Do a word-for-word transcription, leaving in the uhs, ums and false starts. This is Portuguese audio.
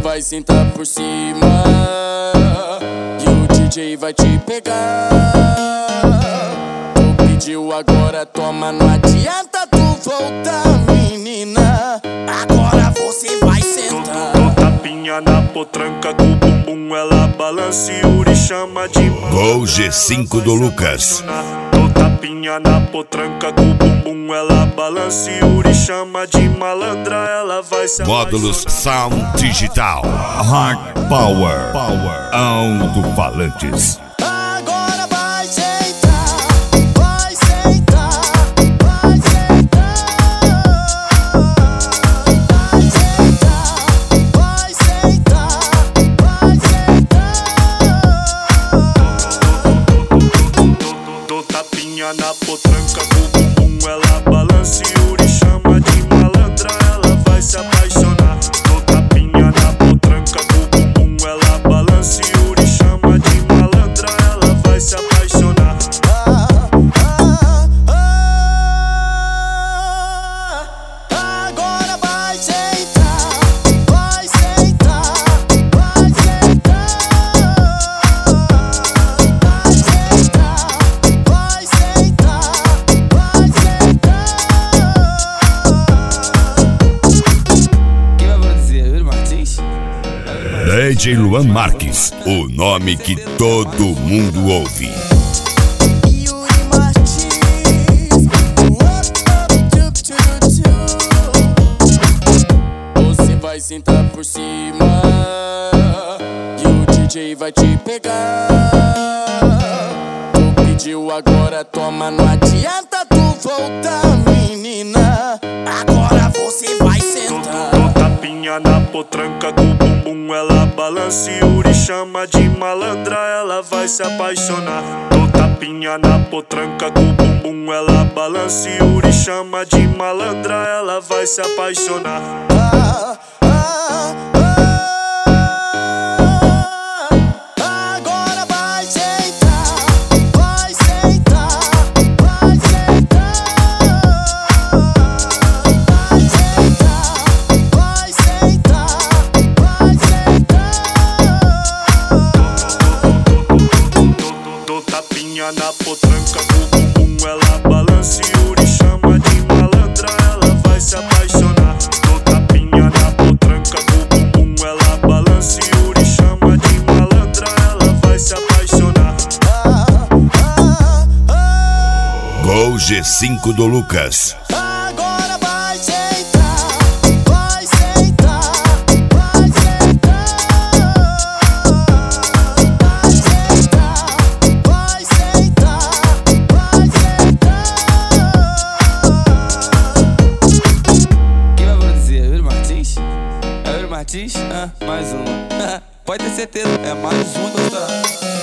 vai sentar por cima e o D J vai te pegar. Tu pediu, agora toma, não adianta tu voltar, menina. Agora você vai sentar. Dou tapinha na potranca com o bumbum, ela balança e Yuri chama de Gol G cinco do Lucas. Dou tapinha na potranca com o bumbum, ela balança e Yuri chama de malandra, ela vai se Módulos Sound Digital, Hard Power, Power, alto-falantes. Agora vai sentar, vai sentar, vai sentar, vai sentar, vai sentar, vai sentar. Dou tapinha na potranca com o bumbum, ela balança e Yuri chama de malandra, ela vai se apaixonar. Dou tapinha na potranca com o bumbum, ela balança e Yuri chama de malandra, ela vai se apaixonar. Agora vai sentar, vai sentar, vai sentar, vai sentar, vai sentar, vai sentar. Quem vai produzir? Yuri Martins? D J Luan Marques, o nome que todo mundo ouve. Yuri Martins, você vai sentar por cima e o D J vai te pegar. Tu pediu, agora toma, não adianta tu voltar, menina. Agora você vai sentar. Dou tapinha na potranca com o bumbum, ela balança e Yuri chama de malandra, ela vai se apaixonar. Dou tapinha na potranca com o bumbum, ela balança e Yuri chama de malandra, ela vai se apaixonar. Ah, ah, ah. Agora vai sentar, vai sentar, vai sentar, vai sentar, vai sentar, vai sentar. Dou tapinha na potranca com o bumbum, ela balança e Yuri chama de malandra, ela vai se apaixonar. Dou tapinha na potranca com o bumbum, ela balança e Yuri chama de malandra, ela vai se apaixonar. Gol G cinco do Lucas. Agora vai sentar, vai sentar, vai sentar, vai sentar, vai sentar, vai sentar. Quem vai produzir? Yuri Martins? É Yuri Martins? Ah, mais um. Pode ter certeza, é mais um, doutor.